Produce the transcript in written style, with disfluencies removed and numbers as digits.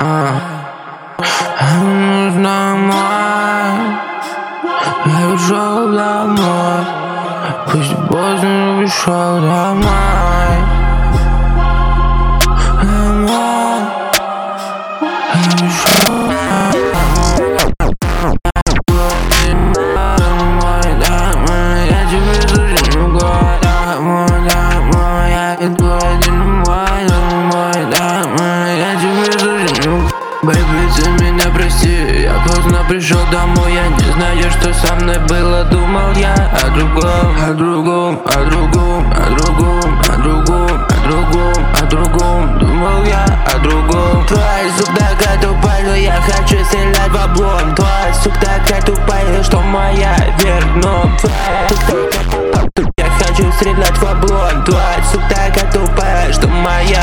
Нужна мать, я ушел домой. Пусть поздно, но ушел домой. Домой. Я ушел домой. Я тебе слушаю год. Домой, я иду один домой. Я тебе слушаю. Бэйби, ты меня прости, я поздно пришел домой. Я не знаю, что со мной было. Думал я о другом, о другом, о другом, о другом, о другом, о другом, о другом. Думал я о другом. Твой сук такая тупая, но я хочу стрелять в облом. Твой сук такая тупая, что моя вверх дном. Твой сук такая тупая, я хочу стрелять в облом. Твой сук такая тупая, что моя